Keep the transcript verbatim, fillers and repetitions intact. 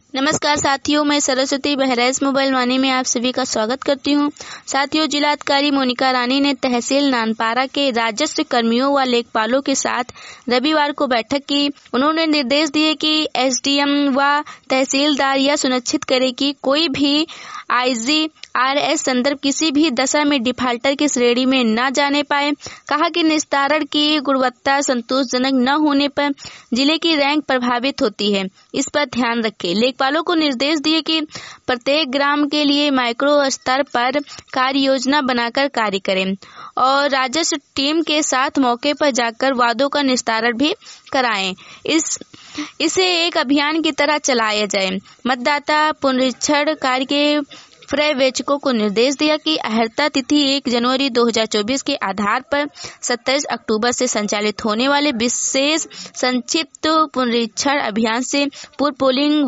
नमस्कार साथियों, मैं सरस्वती बहराइच मोबाइल वाणी में आप सभी का स्वागत करती हूं। साथियों, जिलाधिकारी मोनिका रानी ने तहसील नानपारा के राजस्व कर्मियों व लेखपालों के साथ रविवार को बैठक की। उन्होंने निर्देश दिए कि एसडीएम व तहसीलदार यह सुनिश्चित करें कि कोई भी आईजीआरएस संदर्भ किसी भी दशा में डिफाल्टर की श्रेणी में न जाने पाए। कहा कि निस्तारण की गुणवत्ता संतोषजनक न होने पर जिले की रैंक प्रभावित होती है, इस पर ध्यान रखें। लेखपालों को निर्देश दिए कि प्रत्येक ग्राम के लिए माइक्रो स्तर पर कार्य योजना बनाकर कार्य करें और राजस्व टीम के साथ मौके पर जाकर वादों का निस्तारण भी कराएं। इस इसे एक अभियान की तरह चलाया जाए। मतदाता पुनरीक्षण कार्य के पर्यवेक्षकों को निर्देश दिया कि अर्हता तिथि एक जनवरी दो हज़ार चौबीस के आधार पर सत्ताईस अक्टूबर से संचालित होने वाले विशेष संक्षिप्त पुनरीक्षण अभियान से पूर्व पोलिंग